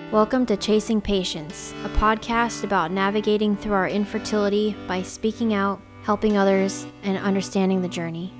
Welcome to Chasing Patience, a podcast about navigating through our infertility by speaking out, helping others, and understanding the journey.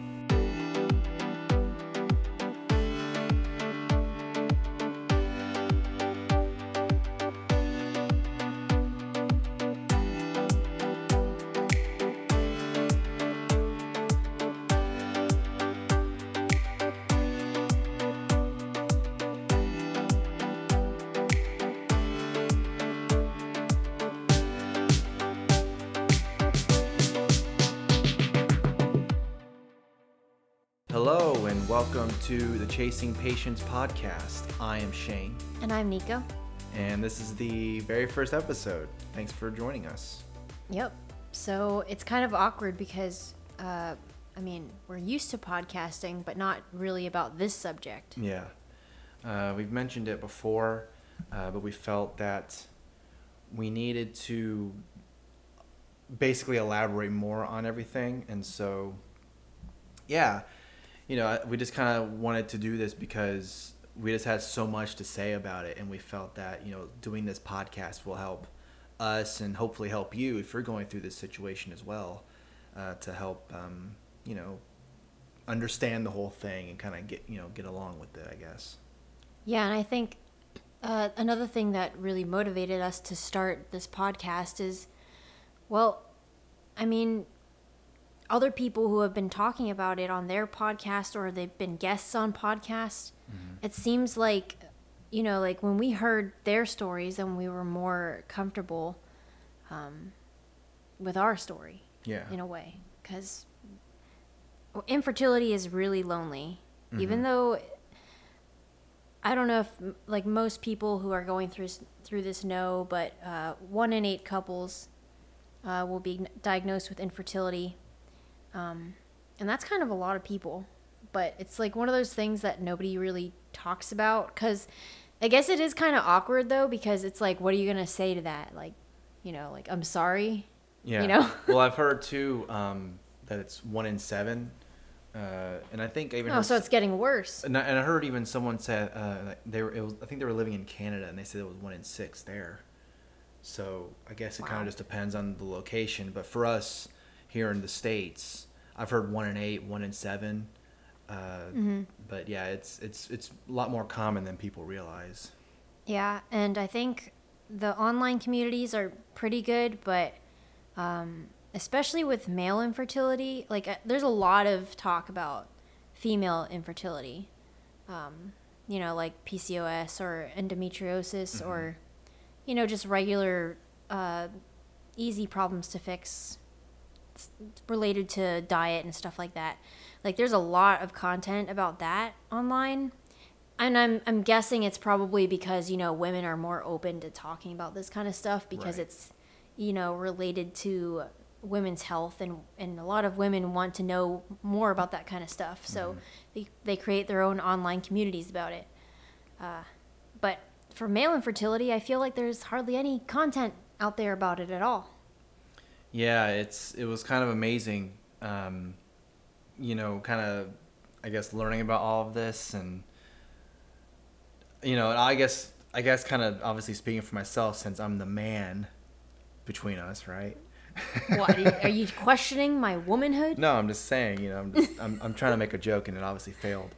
Hello and welcome to the Chasing Patience podcast. I am Shane. And I'm Nico. And this is the very first episode. Thanks for joining us. Yep. So it's kind of awkward because, we're used to podcasting, but not really about this subject. Yeah. We've mentioned it before, but we felt that we needed to basically elaborate more on everything. And so, yeah. We just kind of wanted to do this because we just had so much to say about it, and we felt that, doing this podcast will help us and hopefully help you if you're going through this situation as well, to help, understand the whole thing and kind of get along with it, I guess. Yeah, and I think another thing that really motivated us to start this podcast is, other people who have been talking about it on their podcast or they've been guests on podcasts. Mm-hmm. It seems like, when we heard their stories and we were more comfortable with our story, in a way. Because infertility is really lonely. Mm-hmm. Even though, I don't know if most people who are going through this know, but 1 in 8 couples will be diagnosed with infertility. And that's kind of a lot of people, but it's one of those things that nobody really talks about, because I guess it is kind of awkward though, because it's what are you going to say to that? I'm sorry. Yeah. Well, I've heard too, that it's 1 in 7. And I think I even heard so it's getting worse. And I heard even someone said, I think they were living in Canada and they said it was 1 in 6 there. So I guess it kind of just depends on the location. But for us here in the States, I've heard 1 in 8, 1 in 7. Mm-hmm. But yeah, it's a lot more common than people realize. Yeah, and I think the online communities are pretty good, but especially with male infertility, there's a lot of talk about female infertility, like PCOS or endometriosis, mm-hmm. or just regular easy problems to fix related to diet and stuff like that. There's a lot of content about that online, and I'm guessing it's probably because women are more open to talking about this kind of stuff because it's related to women's health, and a lot of women want to know more about that kind of stuff, so mm-hmm. they create their own online communities about it. But for male infertility, I feel like there's hardly any content out there about it at all. Yeah, it was kind of amazing, kind of, I guess, learning about all of this, and I guess kind of obviously speaking for myself, since I'm the man between us, right? What, are you questioning my womanhood? No, I'm just saying, I'm trying to make a joke and it obviously failed,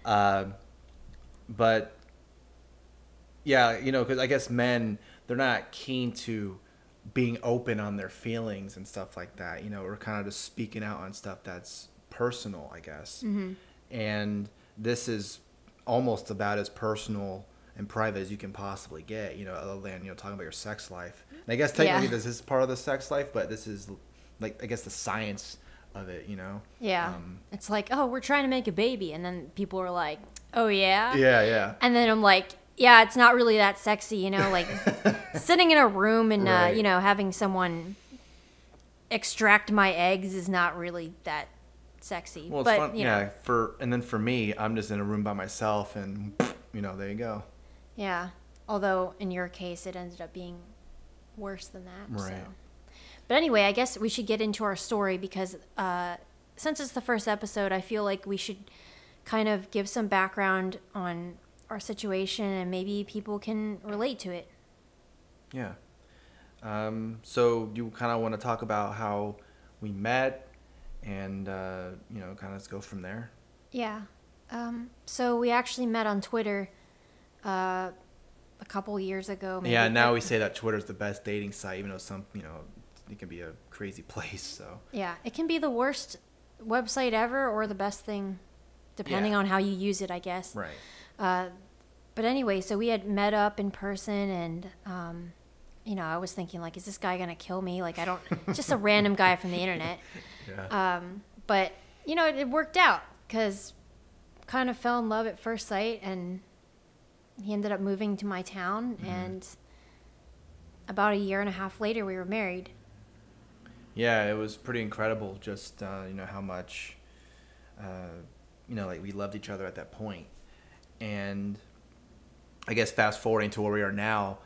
but yeah, because I guess men, they're not keen to being open on their feelings and stuff like that, or kind of just speaking out on stuff that's personal, I guess. Mm-hmm. And this is almost about as personal and private as you can possibly get, other than, talking about your sex life. And I guess technically this is part of the sex life, but this is I guess the science of it, Yeah. It's we're trying to make a baby. And then people are like, oh yeah? Yeah. And then I'm like, yeah, it's not really that sexy, sitting in a room and, right. Having someone extract my eggs is not really that sexy. Well, it's fun. Yeah. And then for me, I'm just in a room by myself and, there you go. Yeah. Although in your case, it ended up being worse than that. Right. So. But anyway, I guess we should get into our story because, since it's the first episode, I feel like we should kind of give some background on our situation, and maybe people can relate to it. Yeah. So you kind of want to talk about how we met and, kind of go from there? Yeah. So we actually met on Twitter a couple years ago. Maybe. Yeah, now we say that Twitter's the best dating site, even though it can be a crazy place, so. Yeah, it can be the worst website ever or the best thing, depending on how you use it, I guess. Right. But anyway, so we had met up in person, and I was thinking, like, is this guy gonna kill me? Like, I don't, just a random guy from the internet. Yeah. But it worked out because kind of fell in love at first sight, and he ended up moving to my town, and about a year and a half later, we were married. Yeah, it was pretty incredible. Just how much, like we loved each other at that point, and I guess fast forwarding to where we are now,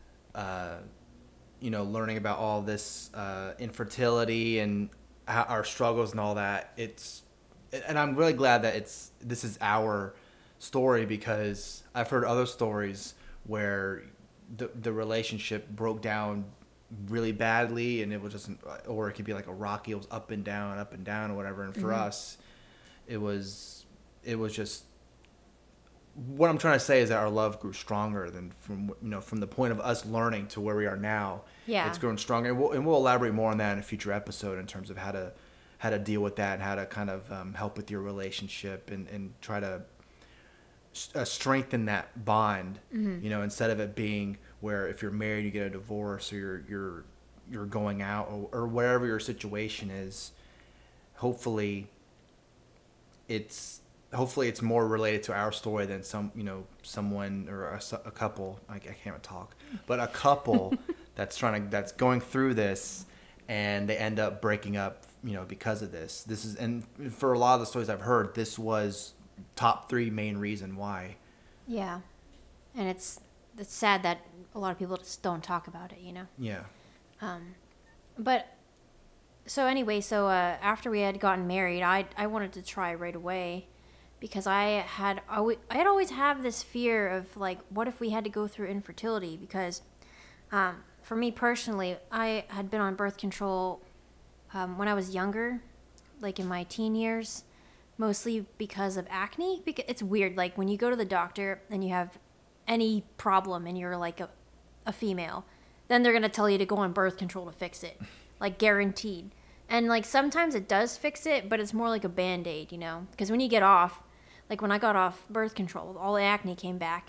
learning about all this infertility and our struggles and all that. And I'm really glad that this is our story, because I've heard other stories where the relationship broke down really badly, and it was just, or it could be like a rocky, it was up and down or whatever. And for us, it was just, what I'm trying to say is that our love grew stronger than from the point of us learning to where we are now. Yeah. It's grown stronger, and we'll elaborate more on that in a future episode in terms of how to deal with that, and how to kind of help with your relationship, and try to strengthen that bond. Instead of it being where if you're married you get a divorce, or you're going out, or whatever your situation is. Hopefully it's more related to our story than someone or a couple. I can't talk, but a couple that's going through this, and they end up breaking up, because of this. And for a lot of the stories I've heard, this was top 3 main reason why. Yeah, and it's sad that a lot of people just don't talk about it. Yeah. But so anyway, after we had gotten married, I wanted to try right away, because I had always have this fear of, like, what if we had to go through infertility? Because for me personally, I had been on birth control when I was younger, like in my teen years, mostly because of acne. Because it's weird, like when you go to the doctor and you have any problem and you're like a female, then they're gonna tell you to go on birth control to fix it, like guaranteed. And like sometimes it does fix it, but it's more like a Band-Aid, because when you get off, like when I got off birth control, all the acne came back.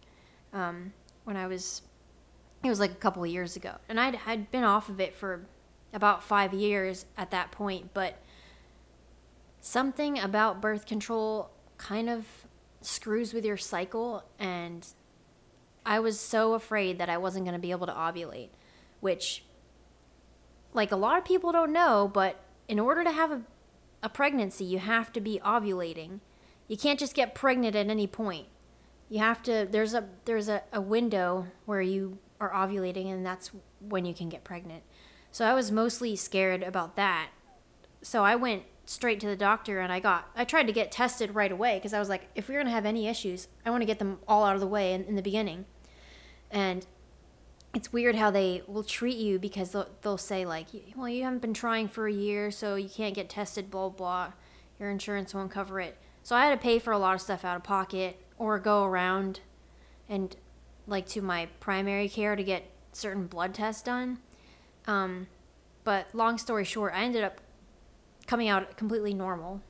It was like a couple of years ago, and I'd been off of it for about 5 years at that point, but something about birth control kind of screws with your cycle, and I was so afraid that I wasn't going to be able to ovulate, which, like, a lot of people don't know, but in order to have a pregnancy, you have to be ovulating. You can't just get pregnant at any point. You have to, there's a window where you are ovulating, and that's when you can get pregnant. So I was mostly scared about that. So I went straight to the doctor, and I tried to get tested right away, because I was like, if we're going to have any issues, I want to get them all out of the way in the beginning. And it's weird how they will treat you, because they'll say, like, well, you haven't been trying for a year, so you can't get tested, blah, blah. Your insurance won't cover it. So I had to pay for a lot of stuff out of pocket, or go around and, like, to my primary care to get certain blood tests done. But long story short, I ended up coming out completely normal.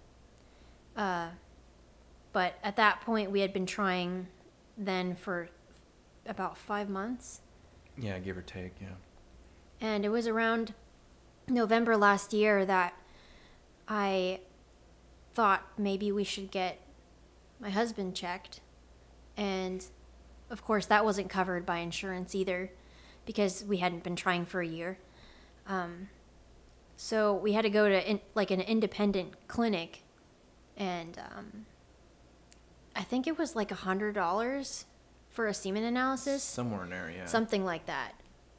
But at that point, we had been trying then for about 5 months. Yeah, give or take, yeah. And it was around November last year that I thought maybe we should get my husband checked. And of course, that wasn't covered by insurance either, because we hadn't been trying for a year. So we had to go to an independent clinic, and I think it was like $100 for a semen analysis. Somewhere in there, yeah. Something like that.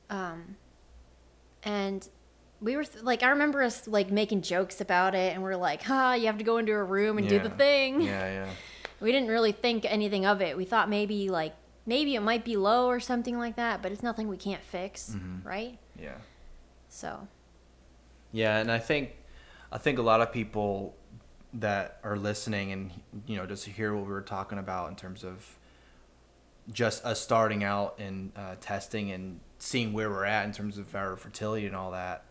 And we were I remember us like making jokes about it, and we're like, you have to go into a room and do the thing. Yeah, yeah. We didn't really think anything of it. We thought maybe it might be low or something like that, but it's nothing we can't fix, right? Yeah. So. Yeah, and I think a lot of people that are listening and just hear what we were talking about in terms of just us starting out and testing and seeing where we're at in terms of our fertility and all that.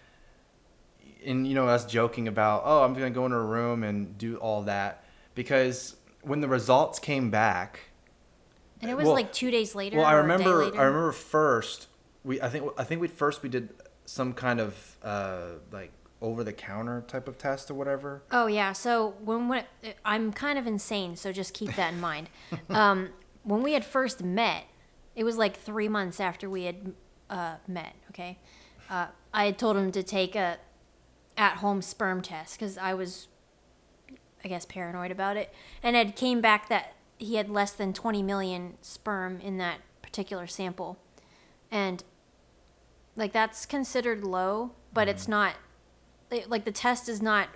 And us joking about, oh, I'm gonna go into a room and do all that, because when the results came back, and it was like 2 days later. Well, I or a day later. remember first we did some kind of like over the counter type of test or whatever. Oh yeah, so when I'm kind of insane, so just keep that in mind. When we had first met, it was like 3 months after we had met. Okay, I had told him to take a at-home sperm test because I was, I guess, paranoid about it, and it came back that he had less than 20 million sperm in that particular sample, and like that's considered low, but it's not. Like the test is not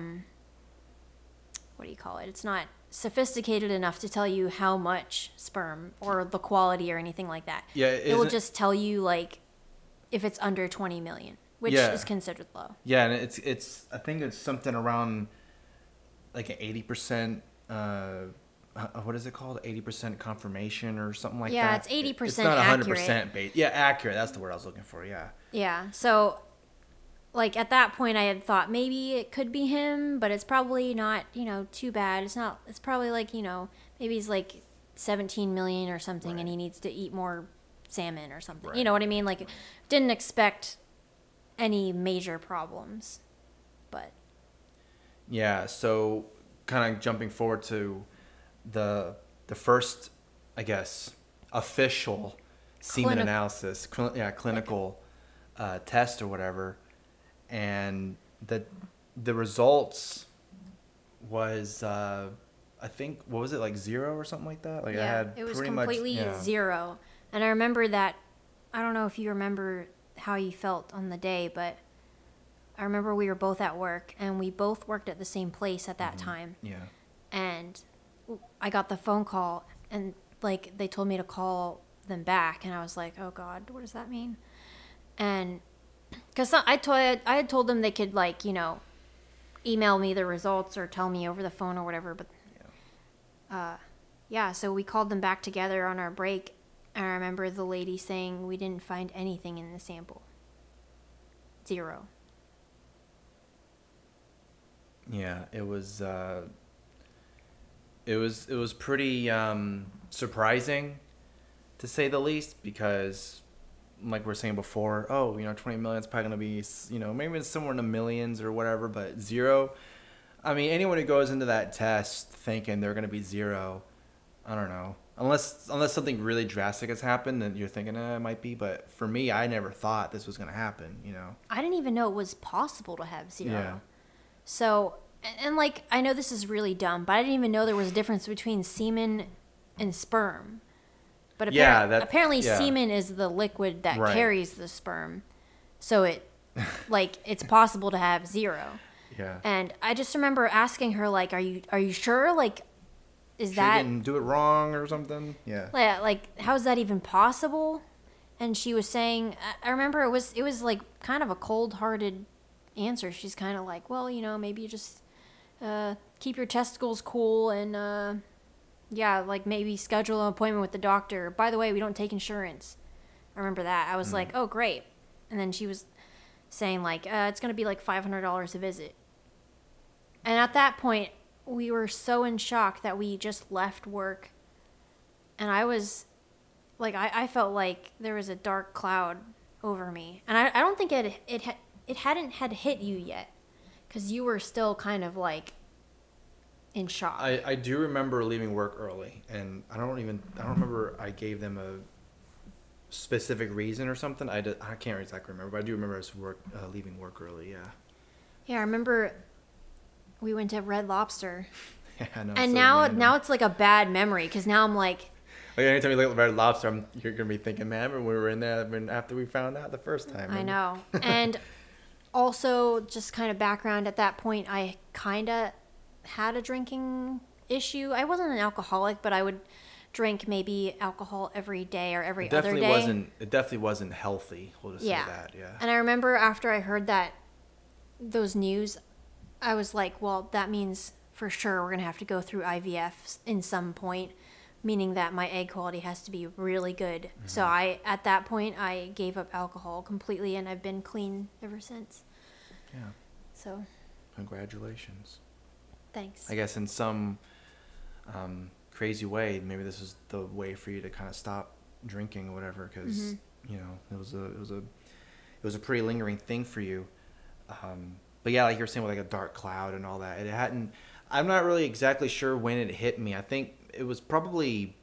what do you call it? It's not sophisticated enough to tell you how much sperm or the quality or anything like that. Yeah, it will just tell you like if it's under 20 million, which is considered low. Yeah, and it's I think it's something around like an 80%. What is it called? 80% confirmation or something like that. Yeah, it's 80% It's not 100% accurate. Yeah, accurate. That's the word I was looking for. Yeah. Yeah. So, like at that point, I had thought maybe it could be him, but it's probably not. Too bad. It's not. It's probably like maybe he's like 17 million or something, Right. and he needs to eat more salmon or something. Right. You know what I mean? Like, didn't expect any major problems, but Yeah. So, kind of jumping forward to the first, I guess, official semen analysis, clinical test or whatever, and the results was I think, what was it, like 0 or something like that? Like I had it was pretty completely much, 0. And I remember that. I don't know if you remember how you felt on the day, but I remember we were both at work, and we both worked at the same place at that time. Yeah. And I got the phone call, and like they told me to call them back, and I was like, oh God, what does that mean? And because I had told them they could like email me the results or tell me over the phone or whatever, but so we called them back together on our break, and I remember the lady saying we didn't find anything in the sample. 0. Yeah, it was pretty surprising, to say the least, because like we were saying before, 20 million is probably going to be, maybe it's somewhere in the millions or whatever, but 0. I mean, anyone who goes into that test thinking they're going to be 0, I don't know. Unless something really drastic has happened, then you're thinking, it might be. But for me, I never thought this was going to happen, I didn't even know it was possible to have 0. Yeah. So, and like, I know this is really dumb, but I didn't even know there was a difference between semen and sperm. But apparently semen is the liquid that carries the sperm. So it's possible to have 0. Yeah. And I just remember asking her, like, are you sure? Like, is Sure that... you didn't do it wrong or something? Yeah. Like, how is that even possible? And she was saying, I remember it was like kind of a cold-hearted answer. She's kind of like, well, maybe you just keep your testicles cool and like maybe schedule an appointment with the doctor. By the way, we don't take insurance. I remember that. I was like, oh, great. And then she was saying like, it's going to be like $500 a visit. And at that point, we were so in shock that we just left work. And I was like, I felt like there was a dark cloud over me. And I don't think it hadn't hit you yet, because you were still kind of like in shock. I do remember leaving work early, and I don't remember I gave them a specific reason or something. I can't exactly remember, but I do remember us leaving work early. Yeah, I remember we went to Red Lobster. Yeah, I know. And now it's like a bad memory, because now I'm like anytime you look at Red Lobster, you're gonna be thinking, man, when we were in there, after we found out the first time. I know. And also, just kind of background, at that point, I kind of had a drinking issue. I wasn't an alcoholic, but I would drink maybe alcohol every day or every It other definitely day. wasn't healthy. We'll just say that. Yeah. And I remember after I heard those news, I was like, well, that means for sure we're going to have to go through IVF in some point, meaning that my egg quality has to be really good. Mm-hmm. So at that point, I gave up alcohol completely, and I've been clean ever since. Yeah. So. Congratulations. Thanks. I guess in some crazy way, maybe this was the way for you to kind of stop drinking or whatever, because you know it was a pretty lingering thing for you. But yeah, like you were saying, with like a dark cloud and all that, it hadn't. I'm not really exactly sure when it hit me. I think it was probably.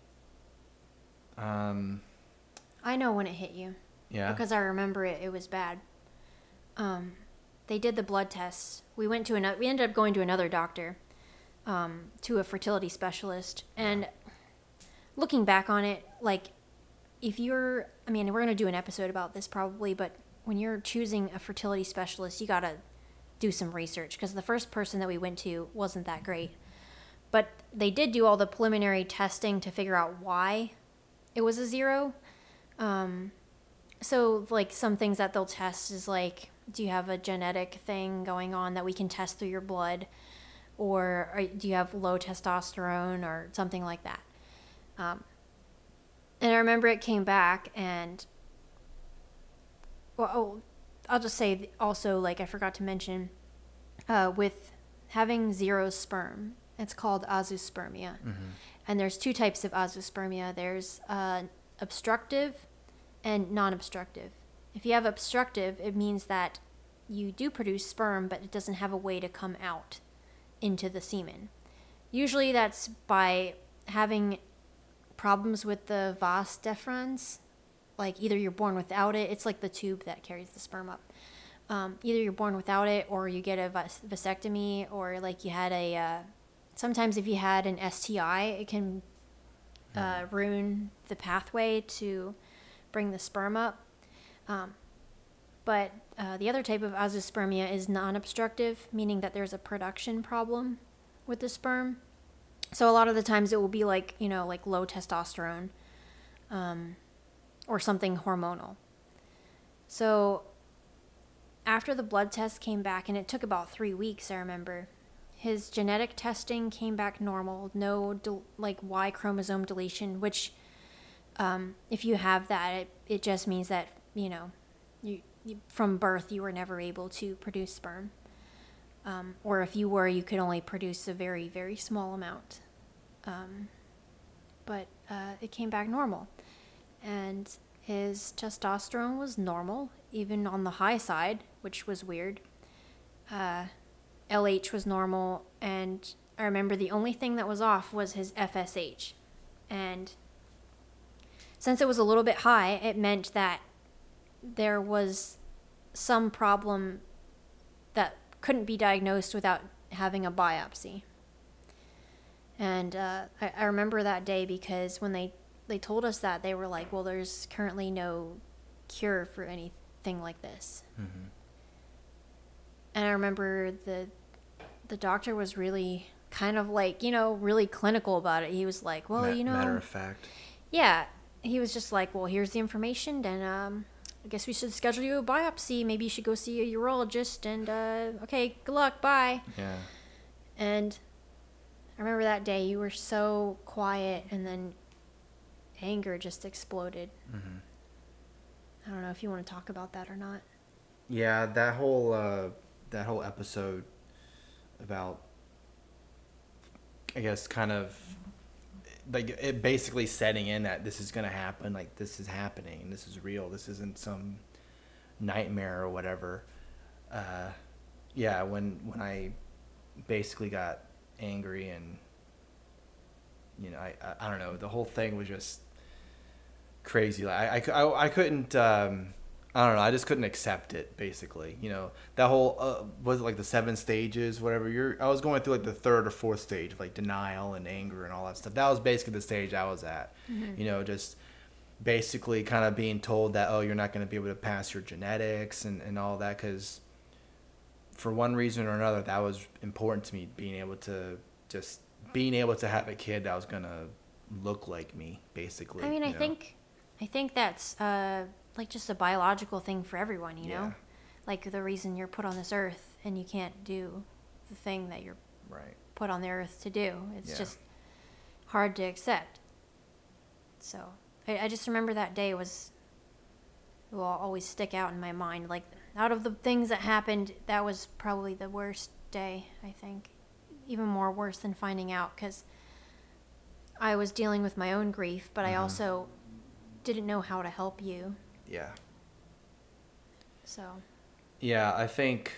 I know when it hit you. Yeah. Because I remember it. It was bad. They did the blood tests. We ended up going to another doctor, to a fertility specialist. And looking back on it, like, we're going to do an episode about this probably, but when you're choosing a fertility specialist, you got to do some research, because the first person that we went to wasn't that great. But they did do all the preliminary testing to figure out why it was a 0. So, like, some things that they'll test is, like, do you have a genetic thing going on that we can test through your blood? Or do you have low testosterone or something like that? And I remember it came back, and, well, I'll just say also, like, I forgot to mention, with having 0 sperm, it's called azoospermia. Mm-hmm. And there's 2 types of azoospermia. There's obstructive and non-obstructive. If you have obstructive, it means that you do produce sperm, but it doesn't have a way to come out into the semen. Usually that's by having problems with the vas deferens. Like, either you're born without it. It's like the tube that carries the sperm up. Either you're born without it, or you get a vasectomy, or like you had sometimes if you had an STI, it can ruin the pathway to bring the sperm up. But the other type of azoospermia is non-obstructive, meaning that there's a production problem with the sperm. So a lot of the times it will be like, like low testosterone, or something hormonal. So after the blood test came back, and it took about 3 weeks, I remember, his genetic testing came back normal, no Y chromosome deletion, which if you have that, it just means that, you from birth you were never able to produce sperm. Or if you were, you could only produce a very, very small amount. But it came back normal. And his testosterone was normal, even on the high side, which was weird. LH was normal, and I remember the only thing that was off was his FSH. And since it was a little bit high, it meant that there was some problem that couldn't be diagnosed without having a biopsy. And I remember that day, because when they told us that, they were like, well, there's currently no cure for anything like this. Mm-hmm. And I remember the doctor was really kind of like, really clinical about it. He was like, well, matter of fact. Yeah. He was just like, well, here's the information, and I guess we should schedule you a biopsy. Maybe you should go see a urologist, and okay, good luck, bye. Yeah. And I remember that day you were so quiet, and then anger just exploded. Mm-hmm. I don't know if you want to talk about that or not. Yeah, that whole episode about, I guess, kind of like it basically setting in that this is going to happen, like this is happening, this is real, this isn't some nightmare or whatever. Yeah, when I basically got angry, and I don't know, the whole thing was just crazy. Like I couldn't I don't know, I just couldn't accept it, basically. That whole was it like the 7 stages, whatever. I was going through like the 3rd or 4th stage of like denial and anger and all that stuff. That was basically the stage I was at. Mm-hmm. Just basically kind of being told that, oh, you're not going to be able to pass your genetics and all that, because for one reason or another, that was important to me, being able to just being able to have a kid that was gonna look like me, basically. I mean, I think that's like just a biological thing for everyone, you know? Like the reason you're put on this earth and you can't do the thing that you're Right. put on the earth to do. It's Yeah. just hard to accept. So I just remember that day will always stick out in my mind. Like out of the things that happened, that was probably the worst day, I think. Even more worse than finding out, because I was dealing with my own grief, but I also didn't know how to help you. Yeah. So Yeah, I think,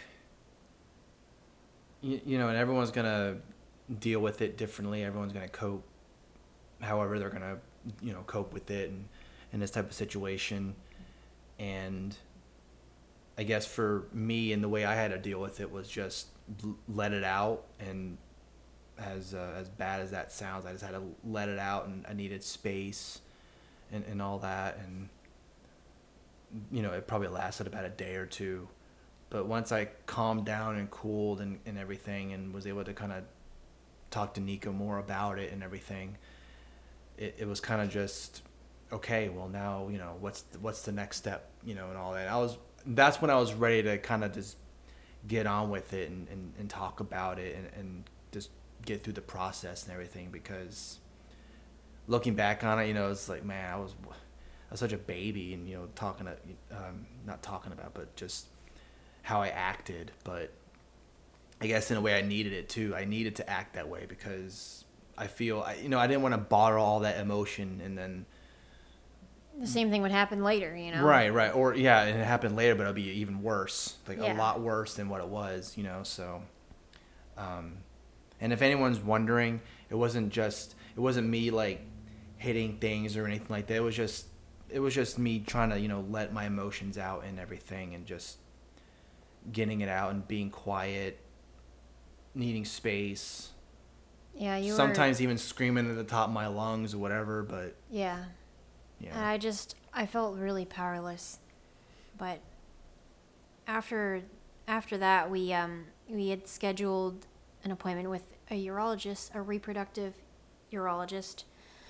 you know, and everyone's going to deal with it differently. Everyone's going to cope however they're going to, you know, cope with it and in this type of situation. And I guess for me and the way I had to deal with it was just let it out. And as bad as that sounds, I just had to let it out, and I needed space and all that. And, you know, it probably lasted about a day or two. But once I calmed down and cooled and everything, and was able to kind of talk to Nico more about it and everything, it was kind of just, okay, well now, you know, what's the next step, you know, and all that. That's when I was ready to kind of just get on with it and talk about it and just get through the process and everything, because looking back on it, you know, it's like, man, I was such a baby, and, you know, not talking about, but just how I acted. But I guess in a way I needed it too. I needed to act that way because I feel, you know, I didn't want to bottle all that emotion and then the same thing would happen later, you know? Right. Or, yeah, and it happened later, but it'll be even worse, like Yeah. a lot worse than what it was, you know, so. And if anyone's wondering, it wasn't me, like, hitting things or anything like that. It was just me trying to, you know, let my emotions out and everything, and just getting it out and being quiet, needing space. Yeah, sometimes even screaming at the top of my lungs or whatever, but yeah. Yeah. And I felt really powerless. But after that, we had scheduled an appointment with a urologist, a reproductive urologist,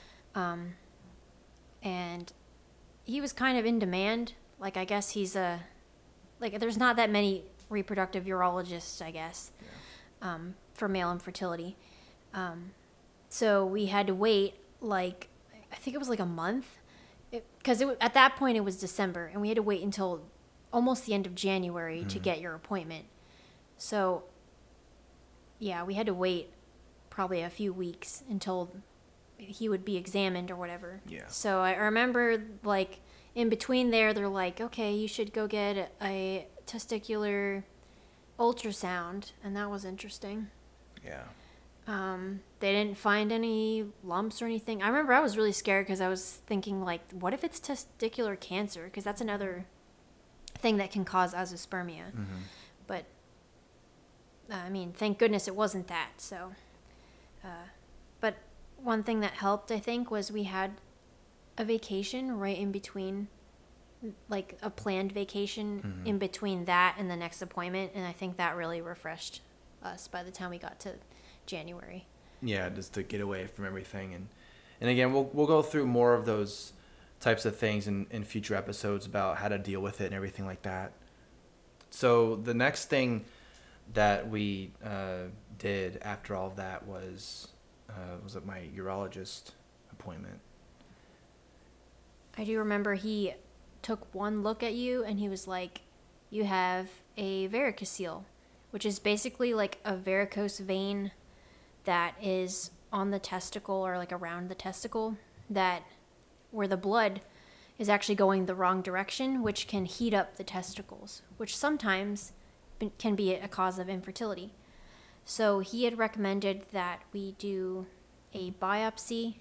and he was kind of in demand. Like, I guess he's there's not that many reproductive urologists, I guess, for male infertility. So we had to wait, like, I think it was like a month, because at that point it was December, and we had to wait until almost the end of January to get your appointment. So, yeah, we had to wait probably a few weeks until he would be examined or whatever. Yeah. So I remember, like, in between there, they're like, okay, you should go get a testicular ultrasound, and that was interesting. Yeah. They didn't find any lumps or anything. I remember I was really scared because I was thinking, like, what if it's testicular cancer? Because that's another thing that can cause azoospermia. Mm-hmm. But, I mean, thank goodness it wasn't that. So, but one thing that helped, I think, was we had a vacation right in between, like a planned vacation in between that and the next appointment. And I think that really refreshed us by the time we got to January. Yeah, just to get away from everything. And again, we'll go through more of those types of things in future episodes about how to deal with it and everything like that. So the next thing that we did after all of that was at my urologist appointment. I do remember he took one look at you and he was like, you have a varicocele, which is basically like a varicose vein that is on the testicle or like around the testicle, that where the blood is actually going the wrong direction, which can heat up the testicles, which sometimes can be a cause of infertility. So he had recommended that we do a biopsy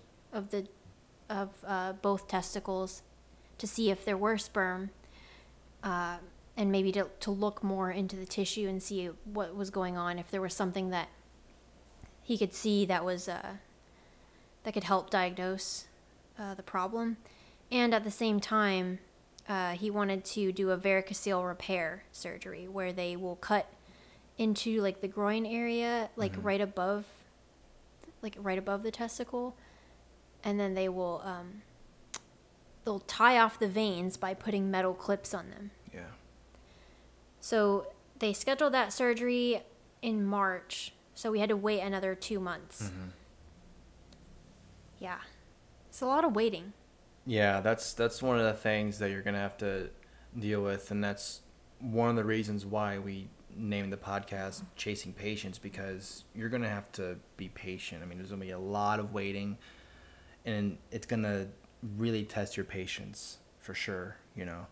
of both testicles to see if there were sperm, and maybe to look more into the tissue and see what was going on, if there was something that he could see that was that could help diagnose the problem. And at the same time, he wanted to do a varicocele repair surgery where they will cut into like the groin area, like right above like right above the testicle, and then they will they'll tie off the veins by putting metal clips on them. Yeah. So they scheduled that surgery in March, so we had to wait another 2 months. Mm-hmm. Yeah, it's a lot of waiting. Yeah, that's one of the things that you're gonna have to deal with, and that's one of the reasons why we named the podcast Chasing Patience, because you're gonna have to be patient. I mean, there's gonna be a lot of waiting, and it's gonna really test your patience for sure, you know.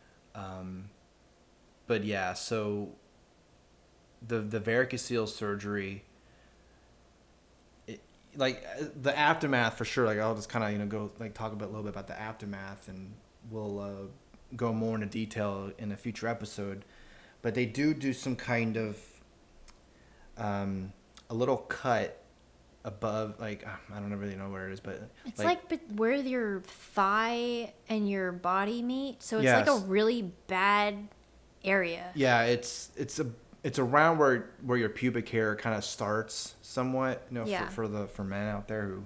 But yeah, so the varicocele surgery, like the aftermath for sure. Like I'll just kind of go like talk a little bit about the aftermath, and we'll go more into detail in a future episode. But they do some kind of a little cut above, like I don't really know where it is, but it's like where your thigh and your body meet. So it's yes. like a really bad area. Yeah, it's around where your pubic hair kind of starts somewhat. Yeah. For men out there who,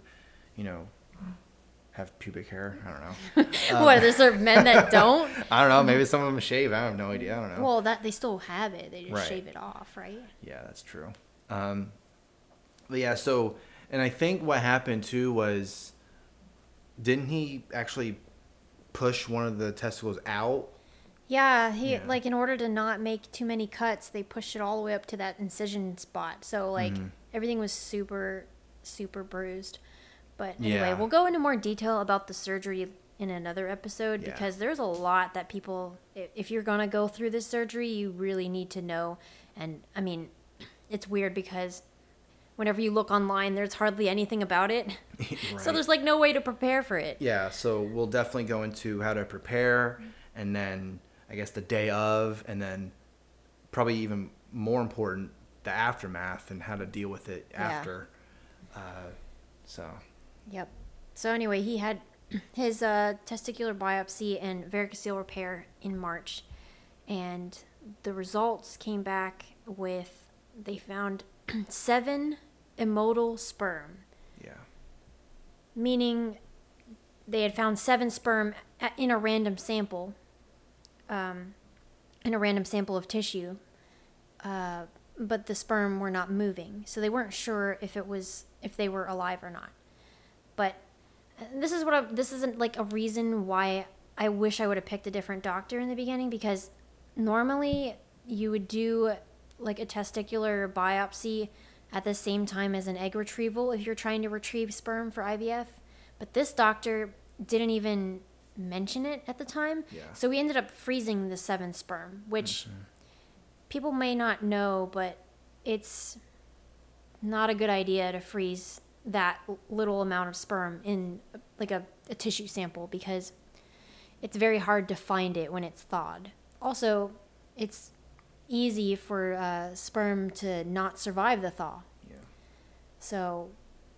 have pubic hair. I don't know. What, there's certain men that don't? I don't know. Maybe some of them shave. I have no idea. I don't know. Well, that they still have it. They just right. shave it off, right? Yeah, that's true. But yeah, so, and I think what happened too was, didn't he actually push one of the testicles out? Yeah, like in order to not make too many cuts, they pushed it all the way up to that incision spot. So like everything was super, super bruised. But anyway, we'll go into more detail about the surgery in another episode because there's a lot that people, if you're going to go through this surgery, you really need to know. And I mean, it's weird because whenever you look online, there's hardly anything about it. Right. So there's like no way to prepare for it. Yeah, so we'll definitely go into how to prepare, and then I guess the day of, and then probably even more important, the aftermath and how to deal with it after. Yep. So anyway, he had his testicular biopsy and varicocele repair in March, and the results came back with, they found 7 immotile sperm. Yeah. Meaning they had found 7 sperm in a random sample, of tissue, but the sperm were not moving, so they weren't sure if they were alive or not. But this isn't like a reason why I wish I would have picked a different doctor in the beginning, because normally you would do like a testicular biopsy at the same time as an egg retrieval if you're trying to retrieve sperm for IVF. But this doctor didn't even mention it at the time. Yeah. So we ended up freezing the 7 sperm, which people may not know, but it's not a good idea to freeze that little amount of sperm in like a tissue sample, because it's very hard to find it when it's thawed. Also, it's easy for sperm to not survive the thaw. Yeah. So,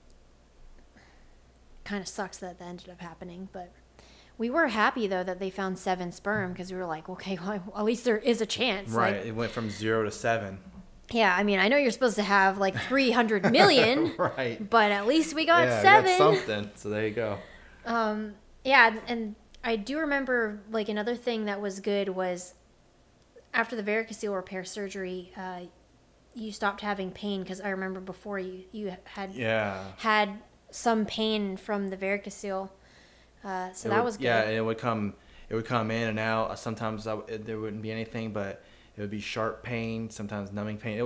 kind of sucks that ended up happening, but we were happy though that they found 7 sperm, because we were like, okay, well, at least there is a chance. Right. Like, it went from 0 to 7. Yeah, I mean, I know you're supposed to have like 300 million, right? But at least we got 7. We got something. So there you go. Yeah, and I do remember like another thing that was good was after the varicocele repair surgery, you stopped having pain, because I remember before you had some pain from the varicocele. So that was good. Yeah, it would come in and out. Sometimes there wouldn't be anything, but it would be sharp pain, sometimes numbing pain. It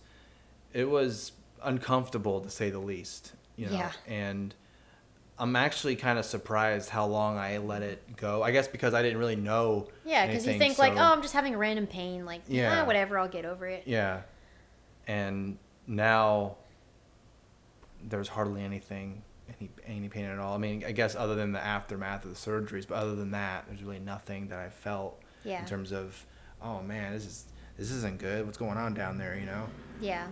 was uncomfortable, to say the least, Yeah. And I'm actually kind of surprised how long I let it go. I guess because I didn't really know. Yeah, because you think like, oh, I'm just having a random pain, like, whatever, I'll get over it. Yeah. And now there's hardly any pain at all. I mean, I guess other than the aftermath of the surgeries, but other than that, there's really nothing that I felt in terms of, oh man, this isn't good. What's going on down there, Yeah.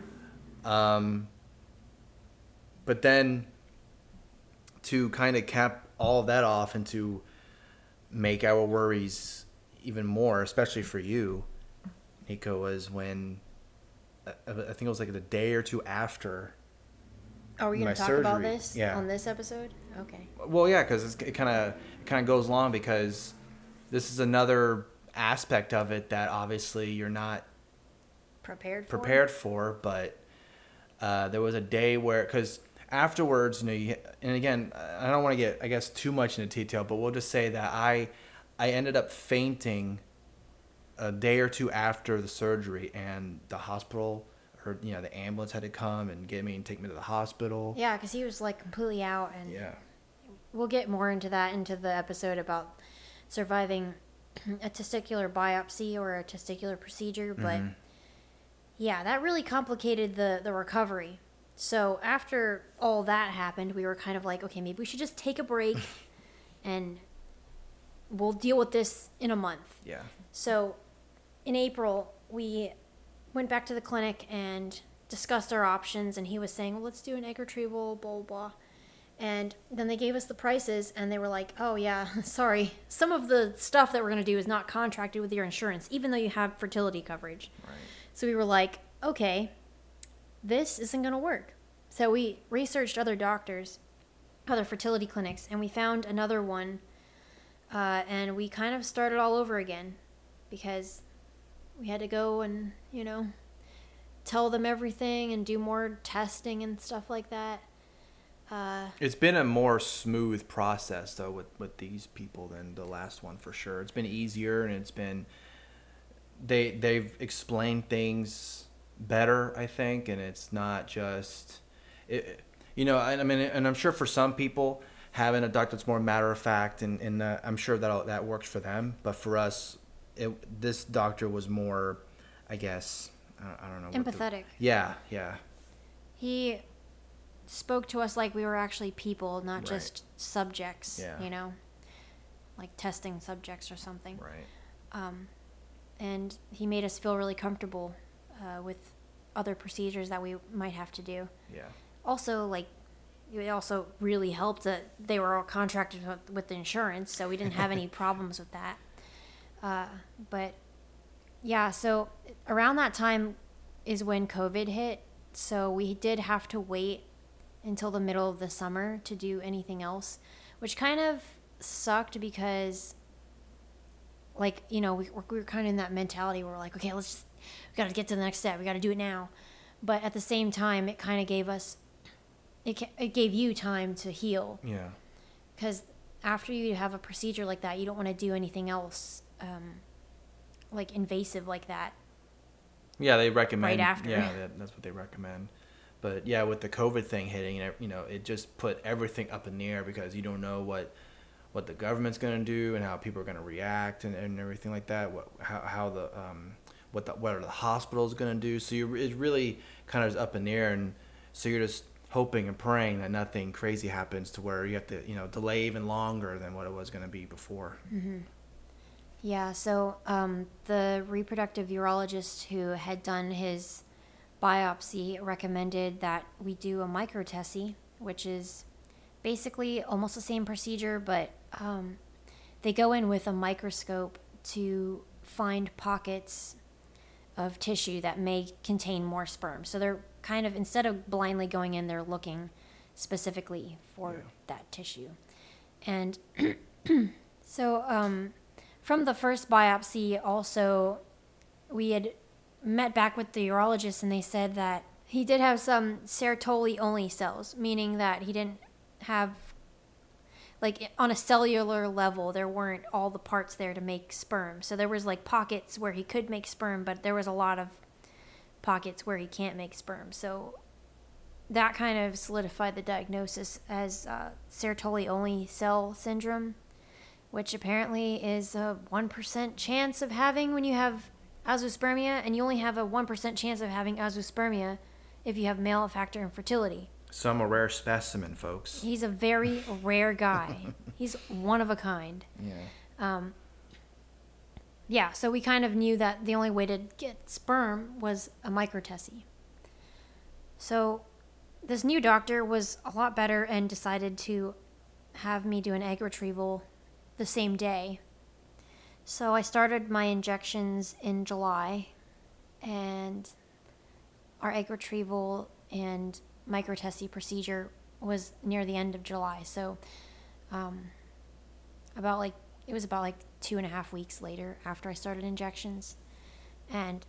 But then to kind of cap all of that off and to make our worries even more, especially for you, Nico, was when I think it was like the day or two after Are we going my to talk about surgery. this Yeah. on this episode? Okay. Well, yeah, because it kind of goes along because this is another aspect of it that obviously you're not prepared for, but there was a day where, because afterwards, and again, I don't want to get, I guess, too much into detail, but we'll just say that I ended up fainting a day or two after the surgery, and the hospital, or the ambulance had to come and get me and take me to the hospital. Yeah, because he was like completely out, and Yeah. we'll get more into that into the episode about surviving a testicular biopsy or a testicular procedure, but yeah, that really complicated the recovery. So after all that happened, we were kind of like, okay, maybe we should just take a break and we'll deal with this in a month. Yeah. So in April, we went back to the clinic and discussed our options, and he was saying, well, let's do an egg retrieval, blah, blah, blah. And then they gave us the prices, and they were like, oh, yeah, sorry. Some of the stuff that we're going to do is not contracted with your insurance, even though you have fertility coverage. Right. So we were like, okay, this isn't going to work. So we researched other doctors, other fertility clinics, and we found another one, and we kind of started all over again because we had to go and, tell them everything and do more testing and stuff like that. It's been a more smooth process though with these people than the last one for sure. It's been easier, and it's been they've explained things better, I think, and it's not just I mean, and I'm sure for some people having a doctor that's more matter of fact, and I'm sure that works for them, but for us, this doctor was more, I guess, I don't know, empathetic. Yeah. He spoke to us like we were actually people, not Right. just subjects, Yeah. like testing subjects or something. Right. And he made us feel really comfortable with other procedures that we might have to do. Yeah. Also, it also really helped that they were all contracted with the insurance, so we didn't have any problems with that. But yeah, so around that time is when COVID hit, so we did have to wait until the middle of the summer to do anything else, which kind of sucked because, we were kind of in that mentality where we're like, okay, we got to get to the next step. We got to do it now. But at the same time, it kind of gave us, it gave you time to heal. Yeah. Because after you have a procedure like that, you don't want to do anything else, invasive like that. Yeah, they recommend. Right after. Yeah, that's what they recommend. But yeah, with the COVID thing hitting, it just put everything up in the air because you don't know what the government's going to do and how people are going to react and everything like that. What are the hospitals going to do? So it really kind of is up in the air, and so you're just hoping and praying that nothing crazy happens to where you have to delay even longer than what it was going to be before. Mm-hmm. Yeah, so the reproductive urologist who had done his biopsy recommended that we do a microtessy, which is basically almost the same procedure, but they go in with a microscope to find pockets of tissue that may contain more sperm. So they're kind of, instead of blindly going in, they're looking specifically for that tissue. And so from the first biopsy also, we had met back with the urologist, and they said that he did have some Sertoli-only cells, meaning that he didn't have, on a cellular level, there weren't all the parts there to make sperm. So there was pockets where he could make sperm, but there was a lot of pockets where he can't make sperm. So that kind of solidified the diagnosis as Sertoli-only cell syndrome, which apparently is a 1% chance of having when you have azoospermia, and you only have a 1% chance of having azoospermia if you have male factor infertility. So I'm a rare specimen, folks. He's a very rare guy. He's one of a kind. Yeah. So we kind of knew that the only way to get sperm was a microtessy. So this new doctor was a lot better and decided to have me do an egg retrieval the same day. So I started my injections in July, and our egg retrieval and microtesty procedure was near the end of July. So it was about like 2.5 weeks later after I started injections. And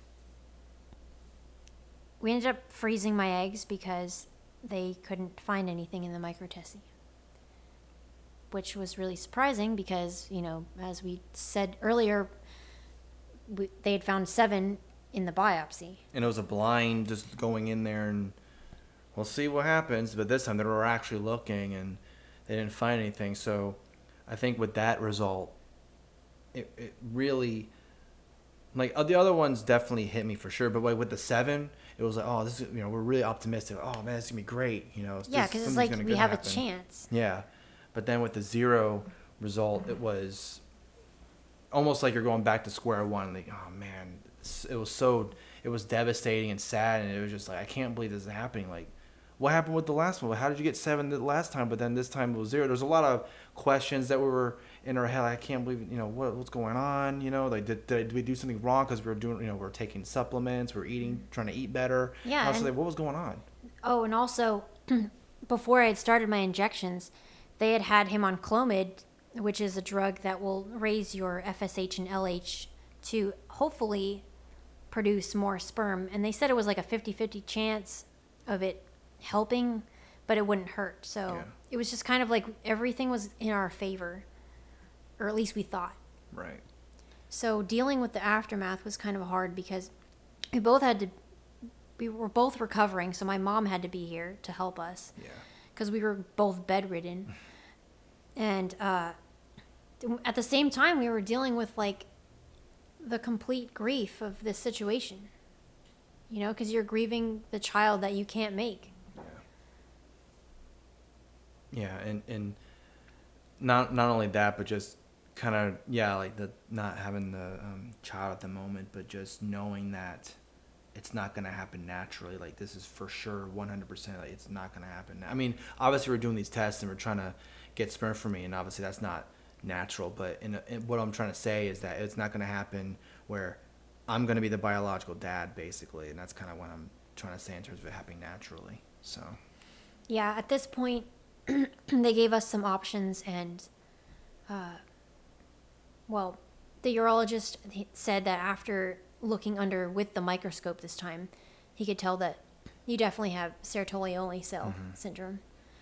we ended up freezing my eggs because they couldn't find anything in the microtesty, which was really surprising because, as we said earlier, they had found 7 in the biopsy. And it was a blind, just going in there and we'll see what happens. But this time they were actually looking and they didn't find anything. So I think with that result, it really, like the other ones definitely hit me for sure. But like with the 7, it was like, oh, this is, we're really optimistic. Oh man, it's gonna be great. Yeah, because it's like we have a chance. Yeah, but then with the 0 result, it was almost like you're going back to square one. Like, oh man, it was devastating and sad, and it was just like, I can't believe this is happening. Like, what happened with the last one? How did you get 7 the last time, but then this time it was 0? There's a lot of questions that were in our head. I can't believe, what's going on? Like, did we do something wrong? Because we were doing, we're taking supplements, we're eating, trying to eat better. Yeah. I was like, what was going on? Oh, and also, before I had started my injections, they had him on Clomid, which is a drug that will raise your FSH and LH to hopefully produce more sperm. And they said it was like a 50-50 chance of it helping, but it wouldn't hurt. So It was just kind of like everything was in our favor, or at least we thought. Right. So dealing with the aftermath was kind of hard because we were both recovering. So my mom had to be here to help us. Yeah. Because we were both bedridden. And at the same time, we were dealing with like the complete grief of this situation. Because you're grieving the child that you can't make. Yeah, and not only that, but just kind of, like the not having the child at the moment, but just knowing that it's not going to happen naturally. Like, this is for sure 100%, like, it's not going to happen. I mean, obviously we're doing these tests and we're trying to get sperm from me, and obviously that's not natural, but in what I'm trying to say is that it's not going to happen where I'm going to be the biological dad, basically, and that's kind of what I'm trying to say in terms of it happening naturally. So yeah, at this point they gave us some options, and the urologist said that after looking under with the microscope this time, he could tell that you definitely have Sertoli-only cell syndrome.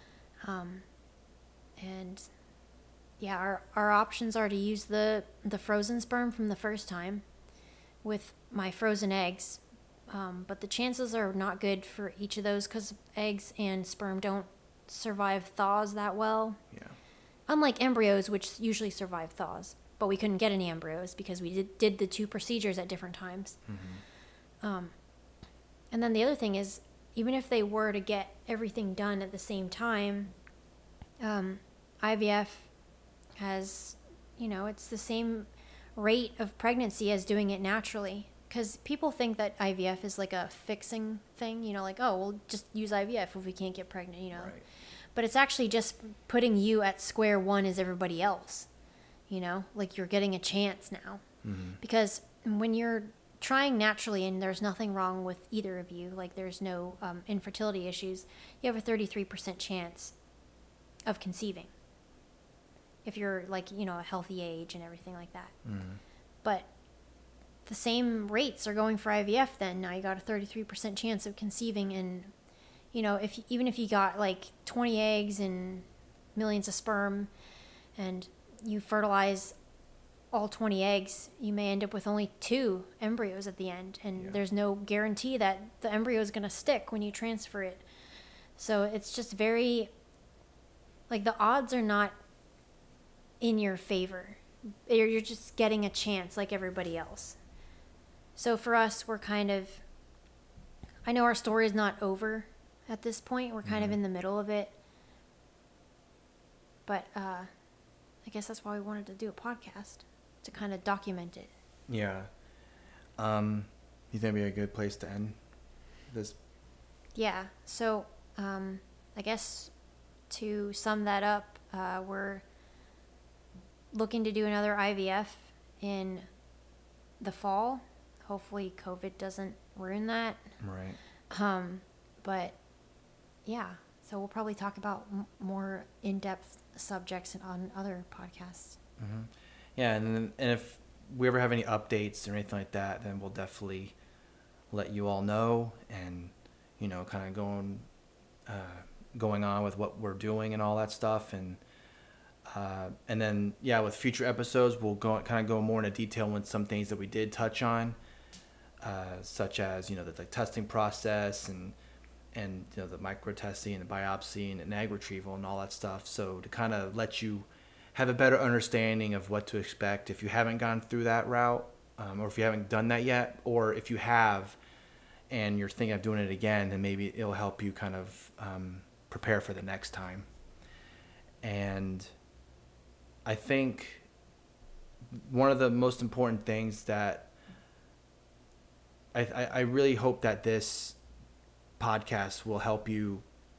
And yeah, our options are to use the frozen sperm from the first time with my frozen eggs. But the chances are not good for each of those because eggs and sperm don't survive thaws that well. yeah. Unlike embryos, which usually survive thaws. But we couldn't get any embryos because we did the 2 procedures at different times. And then the other thing is, even if they were to get everything done at the same time, IVF has, it's the same rate of pregnancy as doing it naturally. Because people think that IVF is like a fixing thing, like, oh, we'll just use IVF if we can't get pregnant, Right. But it's actually just putting you at square one as everybody else, like you're getting a chance now. Because when you're trying naturally and there's nothing wrong with either of you, like there's no infertility issues, you have a 33% chance of conceiving. If you're like, a healthy age and everything like that. But the same rates are going for IVF then. Now you got a 33% chance of conceiving, and even if you got like 20 eggs and millions of sperm and you fertilize all 20 eggs, you may end up with only 2 embryos at the end, and there's no guarantee that the embryo is going to stick when you transfer it. So it's just very, like, the odds are not in your favor. You're just getting a chance like everybody else. So for us, we're kind of, I know our story is not over at this point. We're kind of in the middle of it. But I guess that's why we wanted to do a podcast, to kind of document it. Yeah. You think it'd be a good place to end this? Yeah. So I guess to sum that up, we're looking to do another IVF in the fall. Hopefully COVID doesn't ruin that. Right. But yeah, so we'll probably talk about more in-depth subjects on other podcasts. Mm-hmm. Yeah, and if we ever have any updates or anything like that, then we'll definitely let you all know, and kind of going on with what we're doing and all that stuff, and then with future episodes we'll go more into detail with some things that we did touch on, such as the testing process and the micro testing and the biopsy and egg retrieval and all that stuff, so to kind of let you have a better understanding of what to expect if you haven't gone through that route, or if you haven't done that yet, or if you have and you're thinking of doing it again, then maybe it'll help you kind of prepare for the next time. And I think one of the most important things that I really hope that this podcast will help you,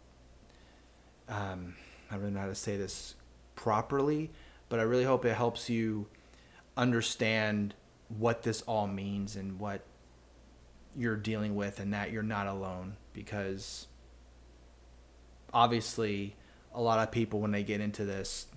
I don't know how to say this properly, but I really hope it helps you understand what this all means and what you're dealing with, and that you're not alone, because obviously a lot of people, when they get into this,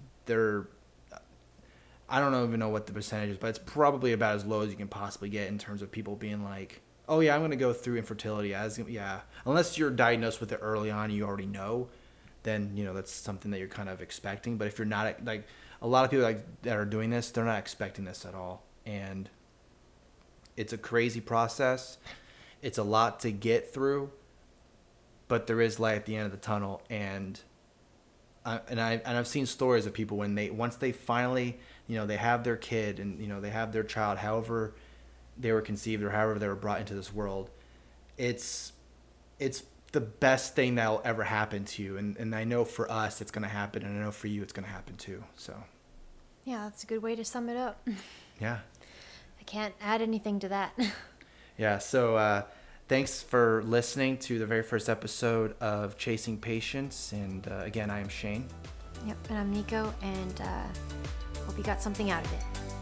I don't even know what the percentage is, but it's probably about as low as you can possibly get in terms of people being like, oh yeah, I'm going to go through infertility. Unless you're diagnosed with it early on, you already know, then that's something that you're kind of expecting. But if you're not, like, a lot of people that are doing this, they're not expecting this at all, and it's a crazy process. It's a lot to get through, but there is light at the end of the tunnel. And I've seen stories of people once they finally, they have their kid and they have their child, however they were conceived or however they were brought into this world. It's the best thing that will ever happen to you, and I know for us it's going to happen, and I know for you it's going to happen too. So yeah, that's a good way to sum it up. Yeah, I can't add anything to that. Yeah, so thanks for listening to the very first episode of Chasing Patience. And again, I am Shane. Yep, and I'm Nico, and hope you got something out of it.